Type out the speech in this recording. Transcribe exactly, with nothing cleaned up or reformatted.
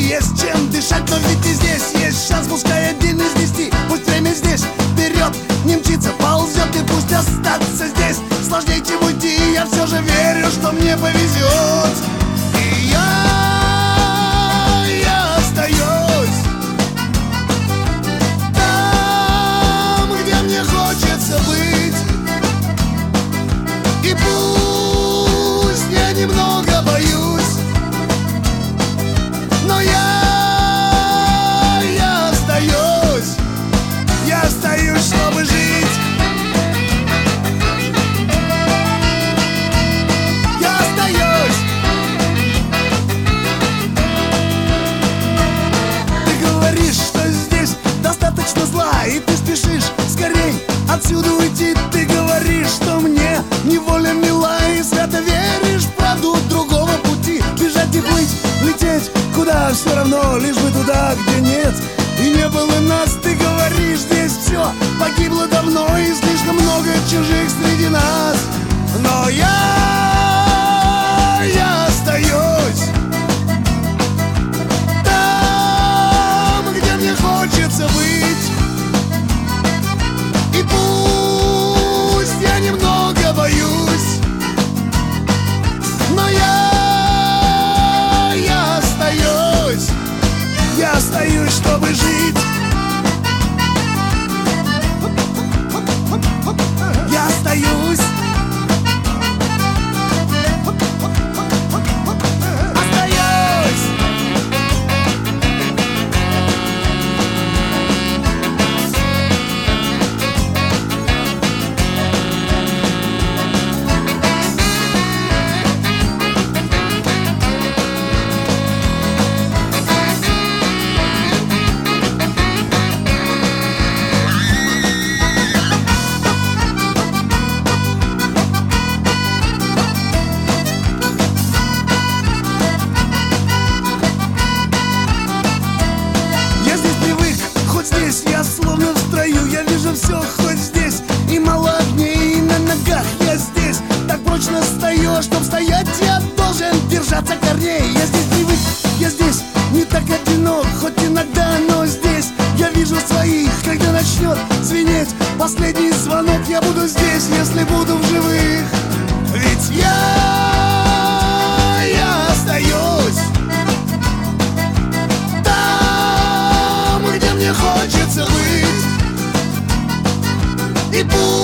есть чем дышать, но ведь и здесь есть шанс. Пускай один из десяти, пусть время здесь вперед не мчится, ползет, и пусть остаться здесь сложнее, чем уйти. Я все же верю, что мне повезет, и я, я остаюсь там, где мне хочется быть. И пусть я немного боюсь, но я, я остаюсь, я остаюсь, чтобы жить. Я остаюсь. Ты говоришь, что здесь достаточно зла, и ты спешишь скорей отсюда уйти. Ты говоришь, что мне неволя мила, и свято веришь в правду другого пути. Бежать и плыть, лететь куда все равно, лишь бы туда, где нет и не было нас. Ты говоришь, здесь все погибло давно, и слишком много чужих среди нас. Но я, я остаюсь там, где мне хочется быть. И пусть я немного боюсь, но я, я остаюсь, я остаюсь, чтобы жить. Я остаюсь. Остаюсь. Я словно в строю, я вижу все хоть здесь, и мало огней, и на ногах я здесь так прочно стою, а чтоб стоять, я должен держаться корней. Я здесь привык, я здесь не так одинок, хоть иногда, но здесь я вижу своих. Когда начнет звенеть последний звонок, я буду здесь, если буду в живых. Ведь я, я остаюсь там, где мне хочется быть. И пусть